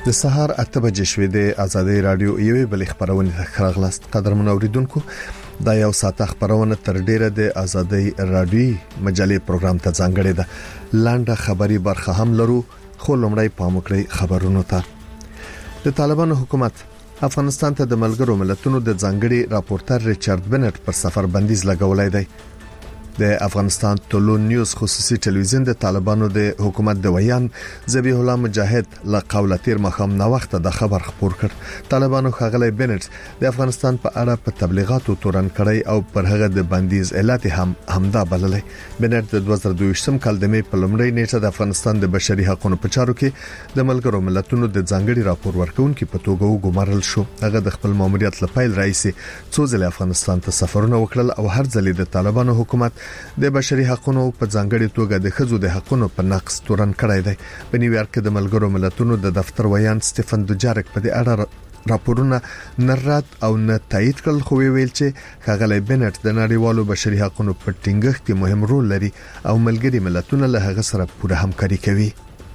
د سهار 8 بجې شوې د آزادۍ رادیو یوې بل خبرونه خبرغلاست قدرمن اوریدونکو دا یو ساعت خبرونه تر ډیره د آزادۍ رادیو مجلې پروګرام ته ځانګړې ده لاندې خبري برخه هم لرو خو لومړی پام وکړئ خبرونو ته د طالبانو حکومت افغانستان ته د ملګرو ملتونو د ځانګړي راپورټر ریچارډ بنټ پر سفر بندیز لګولای دی د افغانستان ټولون نیوز خصوصي ټلویزیون د طالبانو د حکومت د ویان ذبیح الله مجاهد له قوله تیر مخام نو وخت د خبر خبر کړ طالبانو خغلی بنټ د افغانستان په اړه په تبلیغاتو تورن کړی او پر هغه د بندیز علت همدا بللې بنټ د 2022 کال د می په لومړۍ نیټه د افغانستان د بشري حقوقو په چارو کې د ملګرو ملتونو د ځانګړي راپور ورکونکو په توګه وګمارل شو هغه د خپل ماموریت لپاره رئیس څو ځله افغانستان ته سفرونه وکړل او هر ځله د طالبانو حکومت د بشري حقوقو په ځانګړي توګه د خزو د حقوقو په نقص تورن کړی دی په نیویارک کې د ملګرو ملتونو د دفتر ویان سټيفن دوجارک په دې اړه راپورونه نرات او نه تایید کړل خو ویل چې خغلی بنټ د نړیوالو بشري حقوقو په ټینګښت کې مهم رول لري او ملګري ملتونه له هغه سره پوره همکاري کوي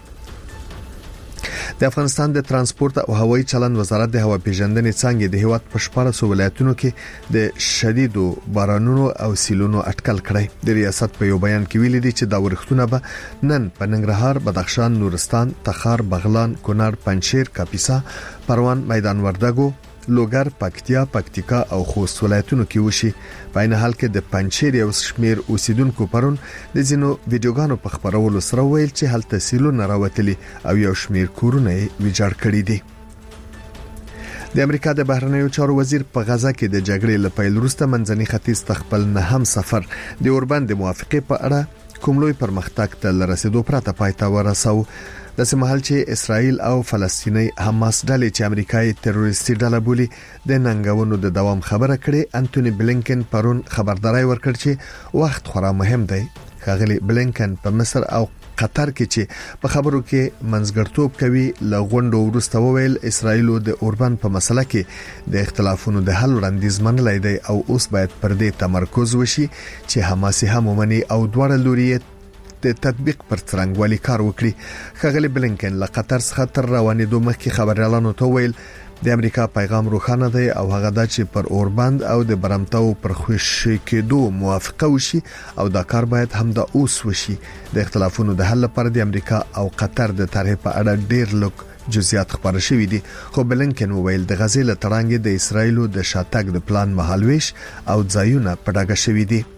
د افغانستان د ترانسپورت او هوایي چلند وزارت د هوا پیژندنې څنګه د هیواد په 14 ولایتونو کې د شدیدو بارانونو او سیلونو اټکل کړی د ریاست په یو بیان کې ویل دي چې دا ورښتونه به نن په ننګرهار، بدخشان، نورستان، تخار، بغلان، کونړ، پنجشیر، کاپیسا، پروان، میدان وردګو، لوګر، پکتیکا او خوست ولایتونو کې وشي په عین حال کې د پنجشیر یو شمیر اوسیدونکو پرون د زینو ویډیوګانو په خبرولو سره ویل چې هلته سیلونه راوتلي او یو شمیر کورونه ویجاړ کړي دي د امریکا د بهرنیو چارو وزیر په غزا کې د جګړې لپاره وروسته منځني ختیځ تخپل نه هم سفر د اوربند موافقه په اړه کوم لوی پرمختګ ته رسیدو پرته پاتې ورساو د سمحل چې اسرائیل او فلسطیني حماس ډلې چې امریکایي تروریستي ډله بولي د ننګونو د دوام خبره کړې انټونی بلینکن پرون خبرداري ورکړ چې وخت خورا مهم دی خغلی بلینکن په مصر او قطر کې چې په خبرو کې منځګړتوب کوي لغونډو ورسته وویل اسرائیل د اوربند په مسله کې د اختلافونو د حل وړاندیز منلای دی او اوس باید پر دې تمرکز وشي چې حماس هم ومني او دواړه لوري د تطبیق پر څرنګوالي کار وکړي خغلی بلینکن له قطر څخه تر روانېدو مخکې خبريالانو ته ویل د امریکا پیغام روښانه دی او هغه د چې پر اوربند او د برمتاو پر خوشی کېدو موافقه وشي او دا کار باید هم د اوس وشي د اختلافونو د حل لپاره د امریکا او قطر د طرح په اړه ډیر لږ جزئیات خبره شوې دي خو بلینکن ویل د غزې له ترانګ د اسرایل د شاتګ د پلان مهالويش او ځایونه په ډاګه شوې دي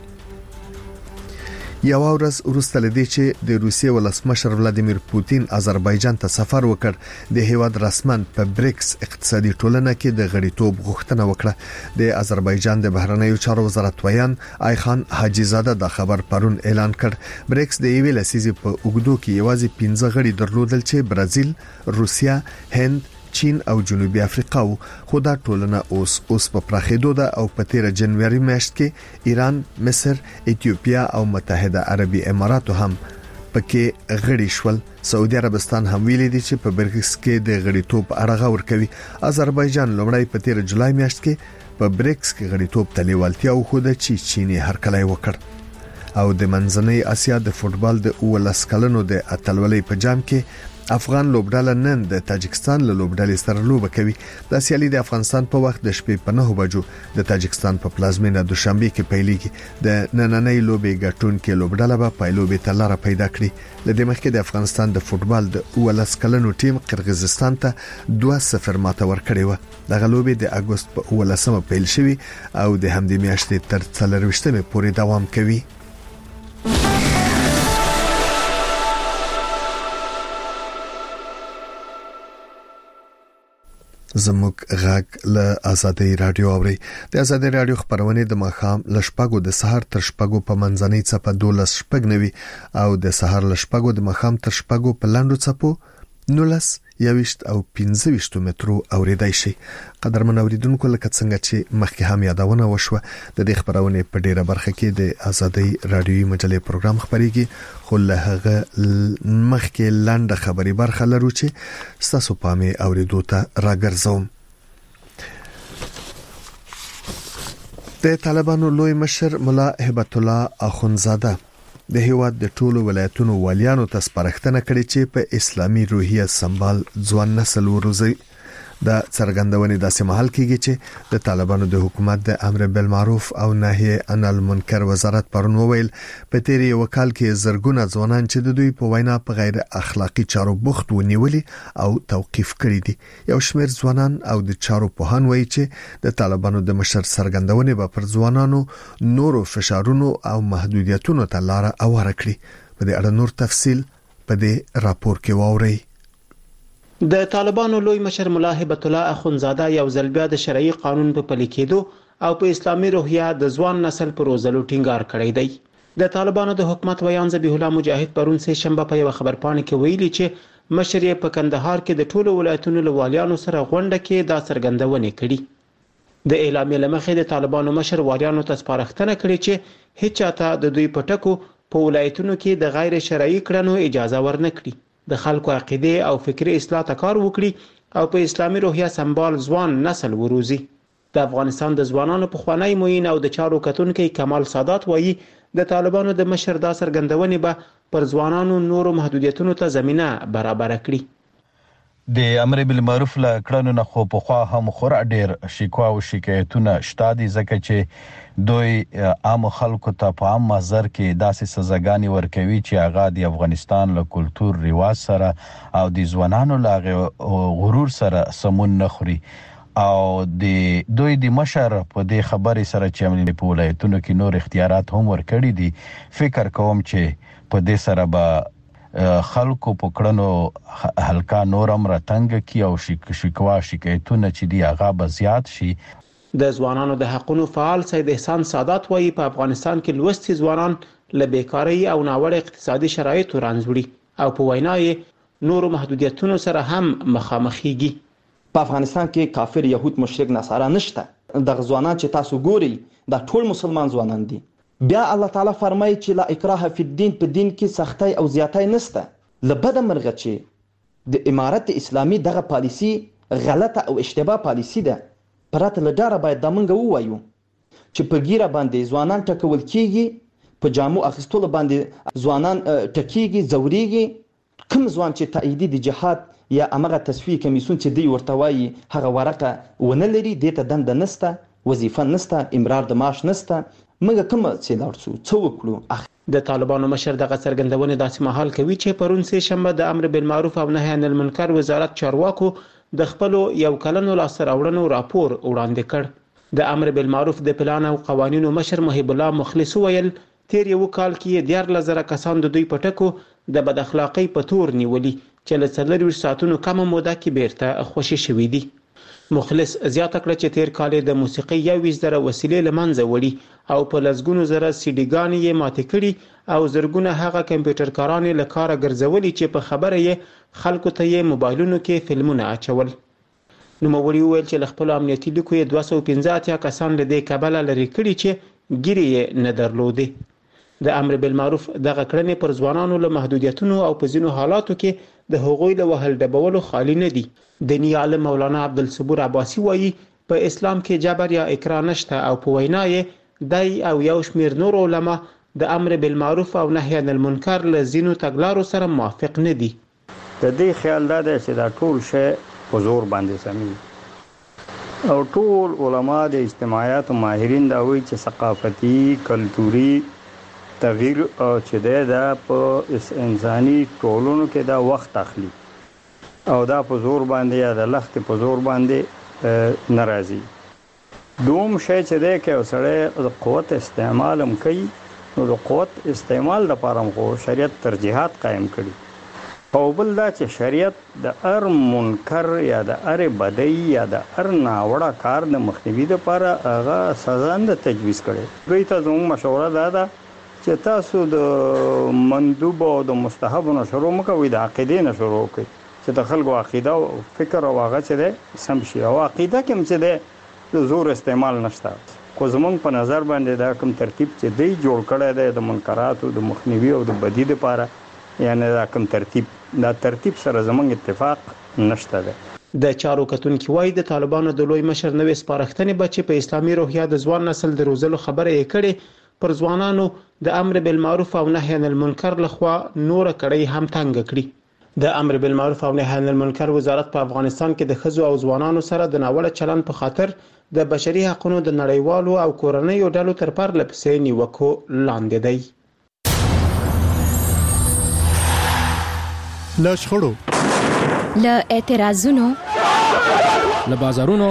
یو ورځ وروسته لدی چې د روسیې ولسمشر ولادیمیر پوتین آذربایجان ته سفر وکړ د هیواد رسمن په بریکس اقتصادي ټولنه کې د غړیتوب غوښتنه وکړه د آذربایجان د بهرنیو چارو وزارت ویان آیخان حاجی زاده د خبر پرون اعلان کړ بریکس د یوې لسیزې په اوګدو کې یوازې 15 غړي درلودل چې برازیل، روسیا، هند، چین او جنوبي افریقا خو دا ټولنه اوس په پراخېدو ده او په 13 جنوري میاشت کې ایران، مصر، ایتیوپیا او متحده عربي اماراتو هم پکې غړي شول سعودي عربستان هم ویلي دي چې په بریکس کې د غړیتوب اړه ورکوي آذربایجان لومړی په 13 جولای میاشت کې په بریکس کې غړیتوب ته لیوالتیا وښوده چې چین هرکلی وکړ او د منځنۍ اسیا د فوتبال د 19 کلنو د اتلولۍ په جام کې افغان لوبډاله نن د تاجکستان له لوبډالې سره لوبه کوي د سیالي د افغانستان په وخت د شپې په 9 بجو د تاجکستان په پلازمینه دوشنبه کې پیلېږي د نننۍ لوبې ګټون کې لوبډاله به پایلوبې ته لار پیدا کړي لدې مخکې د افغانستان د فوتبال د 19 کلنو ټیم قرغیزستان ته 2-0 ماته ورکړې و د غلوبې د اگست په 19 پیل شوی او د همدې میاشتې تر 24 پورې دوام کوي زموږ غږ له آزادۍ رادیو اوري د آزادۍ رادیو خبرونه د مخام لشپګو د سحر تر شپګو په منځنۍ چپه 12 شپګنوي او د سحر لشپګو د مخام تر شپګو په لاندو چپو 19 یوشت او 15 مترو اوریدای شي قدرمن اوریدونکو لکه څنګه چې مخکې هم یادونه وشوه د دې خبرونه په ډیره برخه کې د آزادۍ رادیوي مجلې پروګرام خبريږي خو له هغه مخکې لاندې خبري برخه لرو چې ستاسو پامه اوریدو ته راګرځوم د طالبانو لوی مشر مولا هبت الله اخونزاده د هیواد د ټولو ولایتونو والیانو ته سپارښتنه کړې چې په اسلامي روحیه سمبال ځوان نسل وروزي. د څرګندونې داسې محل کېږي چې د طالبانو د حکومت د امر بالمعروف او نهي عن المنکر وزارت پرون وویل په تیر یو کال کې زرګونه ځوانان چې د دوی په وینا په غیر اخلاقی چارو بوخت ونیولي او توقيف کړي دي. یو شمېر ځوانان او د چارو پوهان وایي چې د طالبانو د مشر څرګندونې به پر ځوانانو نورو فشارونو او محدودیتونو ته لار اواره کړي. په دې اړه نور تفصيل په دې راپور کې واورئ. د طالبانو لوی مشر ملا هبت الله اخونزاده یو ځل بیا د شرعي قانون په پلي کېدو او په اسلامي روحیه د ځوان نسل پر روزلو ټینګار کړی دی. د طالبانو د حکومت ویان ذبیح الله مجاهد پرون سه شنبه په یو خبرپاڼه کې ویلي چې مشر یې په کندهار کې د ټولو ولایتونو له والیانو سره غونډه کې دا څرګندونه کړې. د اعلامیې لمخې د طالبانو مشر والیانو ته سپارښتنه کړې چې هیڅ چاته د دوی پټکو په ولایتونو کې د غیر شرعي کړنو اجازه ورنکړي، د خلکو عقیده او فکری اصلاح ته کار وکړي او په اسلامي روحیه سمبال ځوان نسل وروزي. د افغانستان د ځوانانو په خوانی موین او د چارو کتونکو کمال سادات وایي د طالبانو د مشر دا څرګندونه به پر ځوانانو نورو محدودیتونو ته زمينه برابر کړي. د امر بالمعروف له کړنو نه خو په خوا هم خور ډیر شکوا او شکایتونه شته دي ځکه چې دوی عام خلکو ته په عام محضر کې داسې سزاګانی ورکوي چې هغه د افغانستان له کلتور رواج سره او د ځوانانو له غرور سره سمون نه خوري او د دوی د مشر په دې خبرې سره چې عملي په ولایتونو کې نور اختیارات هم ورکړي دي. فکر کوم چې په دې سره به خلکو په کړنو هلکا نورم راتنګ کی او شکوا شکایتونه چې دی هغه به زیات شي. د ځوانانو د حقونو فعال سید احسان سادات وایي په افغانستان کې لوستي ځوانان له بیکاری او ناوړه اقتصادي شرایطو رانځوړي او په وینا یې نورو محدودیتونو سره هم مخامخېږي. په افغانستان کې کافر يهود مشرک نصارا نشته. د ځوانان چې تاسو ګوري دا ټول مسلمان ځوانان دي. بیا الله تعالی فرمایي چې لا اکراه فی الدین په دین کې سختۍ او زیاتۍ نشته. لبد مرغه چې د امارت اسلامي دغه پالیسی غلطه او اشتباه پالیسی ده. پراته لډاره باید د منګه ووایو چې په ګیره باندې ځوانان ټکول کیږي، په جامو اخیستلو باندې ځوانان ټکیږي، زوريږي. کوم ځوان چې تاییدی د جهاد یا امغه تصفیه کمیسون چې دی ورته وایي هغه ورقه ونه لري، دته دنده نشته، وظیفه نشته، امرار د معاش نشته. موږ کوم څه لارڅو څو وکړو. د طالبانو مشر دغه څرګندونه داسې مهال کوي چې پرون سه شنبه د امر بالمعروف او نهي عن المنکر وزارت چارواکو د خپل یو کلنو لاسته راوړنو راپور وړاندې کړ. د امر بالمعروف د پلان او قوانینو مشر محب الله مخلص ویل تیر یو کال کې 14000 کسان د دوی پټکو د بد اخلاقی په تور نیولي چې له 4 ساعتونو کم موده کې بیرته خوشي شوې دي. مخلص زیاته کړ چې تیر کال د موسیقي 12000 وسیلې لمنځه وړي او په لزګونو زره سیډیګان یې ماته کړي او زرګونه هغه کمپیوټر کاران له کار ګرځولي چې په خبره یې خلکو ته یې موبایلونو کې فلمونه اچول. نو موري ویل چې خپل امنیتي لیکو یې 215 کسان له دې کابل لري کړي چې ګيري یې نه درلودي. د امر بالمعروف دغه کړنې پر ځوانانو له محدودیتونو او په ځینو حالاتو کې د حقوقي له وهل ډبولو خالی نه دي. دینی عالم مولانا عبدالصبور عباسی وایي په اسلام کې جبر یا اکراه نشته او په وینا یې دای او یو شمیر نور علما د امر بالمعروف او نهي عن المنکر له زینو تګلارو سره موافق نه دي. د دې خیال دا دی چې دا ټول شی په زور باندې سمي او ټول علما د اجتماعیات او ماهرین دا وایي چې ثقافتي کلتوري تغییر او چې دا په انساني ټولونو کې دا وخت اخلي او دا په زور باندې یا د لخت په زور باندې ناراضي. دوم شی چې دا کې اوسړه د قوت استعمال هم کوي نو د قوت استعمال لپاره خو شریعت ترجیحات قائم کړي او بل دا چې شریعت د هر منکر یا د هر بدی یا د هر ناوړه کار د مخنیوي لپاره هغه سزا نه تجویز کړي. دوی ته زموږ مشوره ده چې تاسو د مندوب او د مستحب نه شروع مکوئ، د عقیدې نه شروع کړئ چې د خلکو عقیده او فکر او هغه چې ده سم شي او عقیده کې چې ده د زور استعمال نشته. خو زمونږ په نظر باندې دا کوم ترتیب چې دی جوړ کړی دی د منکراتو د مخنیوي او د بدی لپاره، یعنی دا کوم ترتیب سره زمونږ اتفاق نشته ده. د چارو کتونکو وایي د طالبانو د لوی مشر نوې سپارښتنې به چې په اسلامي روحیه د ځوان نسل د روزلو خبره یې کړې پر ځوانانو د امر بالمعروف او نهي عن المنکر لخوا نور کړي هم تنګ کړي د امر بالمعروف او نهي عن المنکر وزارت په افغانستان کې د ښځو او ځوانانو سره د ناوړه چلند په خاطر د بشري حقوقو د نړیوالو او کورنیو ډلو تر پرله پسې نیوکو لاندې دی. له شخړو، له اعتراضونو، له بازارونو،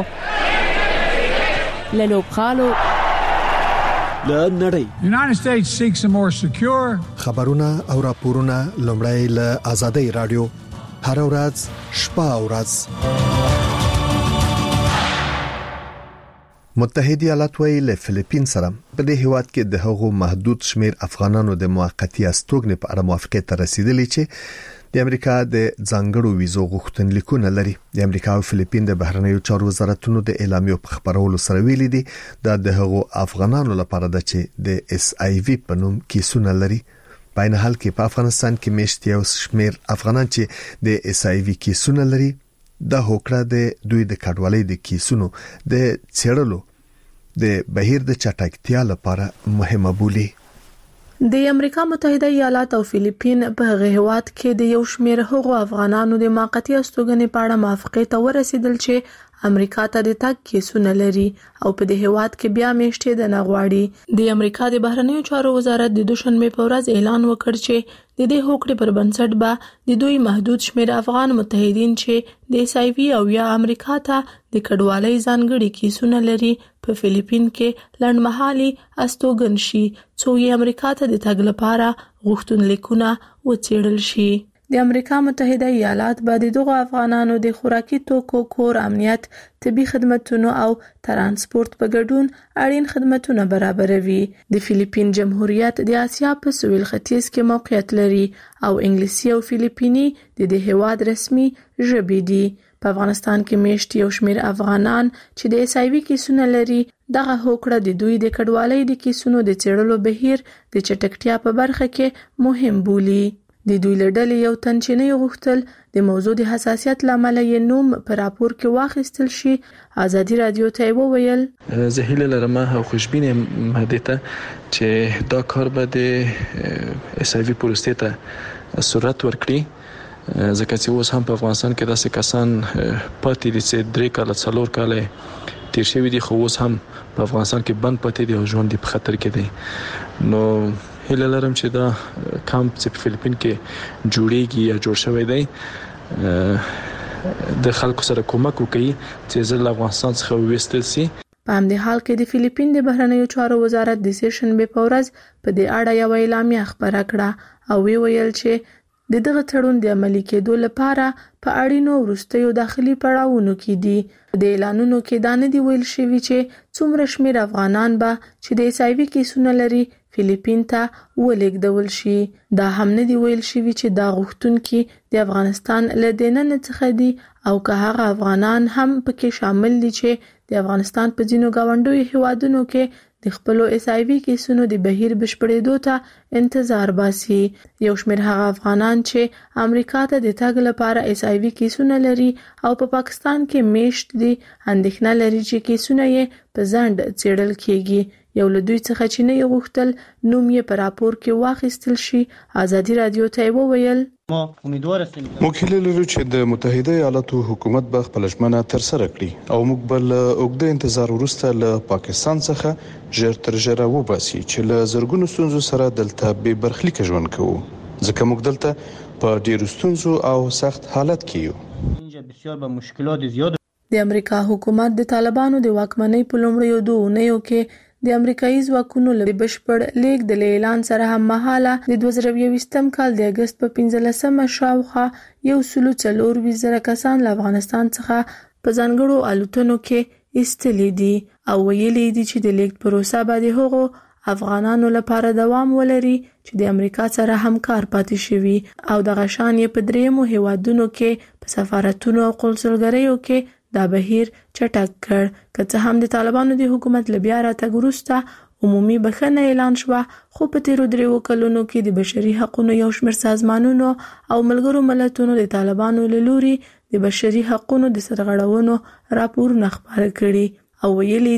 له لوبغالو، له نړۍ. United States seeks a more secure. خبرونه او راپورونه لومړی له آزادۍ رادیو هر ورځ شپه او ورځ. متحده ایالات ویلي له فلیپین سره په دې هیواد کې د هغو محدود شمیر افغانانو د موقتی استوګنې په اړه موافقه ته رسیدلې چې د امریکا د ځانګړو ویزو غوښتنلیکونه لري. د امریکا او فلیپین د بهرنیو چارو وزارتونو د اعلامیو په خبرولو سره ویلي دي د هغو افغانانو لپاره د چې د اس ای وی په نوم کیسونه لري. په عین حال کې په افغانستان کې میشت یو شمیر افغانان چې د اس ای وی کیسونه لري د هوکړه د دوی د کډوالۍ د کیسونو د څېړلو د بهیر د چټکتیا لپاره مهمه بولي. د امریکا متحده ایالات او فلیپین په هغه هیواد کې د یو شمېر هغو افغانانو د موقتی استوګنې په اړه موافقه ته ورسیدل چې امریکا ته د تګ کیسونه لري او په دې هیواد کې بیا میشته د نغواړي. د امریکا د بهرنیو چارو وزارت د دوشنبه په ورځ اعلان وکړ چې د دې هوکړې پر بنسټ به د دوی محدود شمېر افغان متحدین چې د اس ای وی او یا امریکا ته د کډوالۍ ځانګړي کیسونه لري په فلیپین کې لنډمهالي استوګن شي څو یې امریکا ته د تګ لپاره غوښتنلیکونه وڅېړل شي. د امریکا متحده ایالات به د دغو افغانانو د خوراکي توکو، کور، امنیت، طبي خدماتو او ترانسپورت په ګډون اړین خدماتونه برابروي. د فلیپین جمهوریت د آسیا په سویل ختیځ کې موقعیت لري او انګلیسي او فلیپیني د دې هیواد رسمي ژبې دي. په افغانستان کې میشت یو شمېر افغانان چې د اس ای وی کیسونه لري دغه هوکړه د دوی د کډوالۍ د کیسونو د څېړلو بهیر د چټکتیا په برخه کې مهم بولي. د دوی له ډلې یو تن چې نه غوښتل د موضوع د حساسیت لامل یې نوم په راپور کې واخیستل شي آزادي رادیو ته وویل زه هیله لرم او خوشبینه مهدی ته چې دا کار به د اس ای وی پروسې ته سرعت ورکړي ځکه چې اوس هم په افغانستان کې داسې کسان پاتې دي چې 3 کال 4 کال تیر شوی دي خو اوس هم په افغانستان کې بند پاتې دي او ژوند په خطر کې دي. نو هیله لرم چې دا کمپ چې په فلیپین کې جوړیږي یا جوړ شوی دی د خلکو سره کومک وکړي چې زل افغانستان څخه وېستل شي. په همدې حال کې د فلیپین د بهرنیو چارو وزارت د سیشنبه په ورځ په دې اړه یو اعلامیه خبره کړه او ویل چې د دغه تړون د عملي کېدو لپاره په اړینو وروستیو داخلي پړاوونو کې دي. د اعلانونو کې دا نه دی ویل شوی چې څومره شمېر افغانان به چې د اس ای وی کیسونه لري فلیپین ته ولېږدول شي. دا هم نه دی ویل شوی چې دا غوښتونکي د افغانستان له دننه څخه دي او که هغه افغانان هم پکې شامل دي چې د افغانستان په ځینو گاونډیو هیوادونو کې د خپلو اس ای وی کیسونو د بهیر بشپړېدو ته انتظار باسي. یو شمېر هغه افغانان چې امریکا ته د تګ لپاره اس ای وی کیسونه لري او په پاکستان کې میشت دي اندېښنه لري چې کیسونه یې په ځنډ څېړل کېږي. یو له دوی څخه چې نه غوښتل نوم یې په راپور کې واخیستل شي آزادي رادیو ته وویل موږ هیله لرو چې د متحده ایالاتو حکومت به خپل ژمنه ترسره کړي او موږ بل اوږده انتظار وروسته له پاکستان څخه ژر تر ژره وباسي چې له زرګونو ستونزو سره دلته به برخلیک ژوند کوو ځکه موږ دلته په ډیرو ستونزو او سخت حالت کې یو. د امریکا حکومت د طالبانو د واکمنۍ په لومړیو 2 اونیو کې د امریکایي ځواکونو له بشپړ لیږد د اعلان سره هم مهاله د 2020 کال د اگست په 15مه شاوخوا 140,000 کسان له افغانستان څخه په ځانګړو الوتنو کې ایستلي دي او ویلي دي چې د لیږد پروسه به د هغو افغانانو لپاره دوام ولري چې د امریکا سره همکار پاتې شوي او د غشان یې په دریمو هیوادونو کې په سفارتونو او قونسلګریو کې دا بهیر چټک کړ. که څه هم د طالبانو د حکومت له بیا راتګ وروسته عمومي بخښنه اعلان شوه خو په تیرو 3 کلونو کې د بشري حقوقو یو شمېر سازمانونو او ملګرو ملتونو د طالبانو له لوري د بشري حقوقو د سرغړونو راپورونه خپاره کړي او ویلي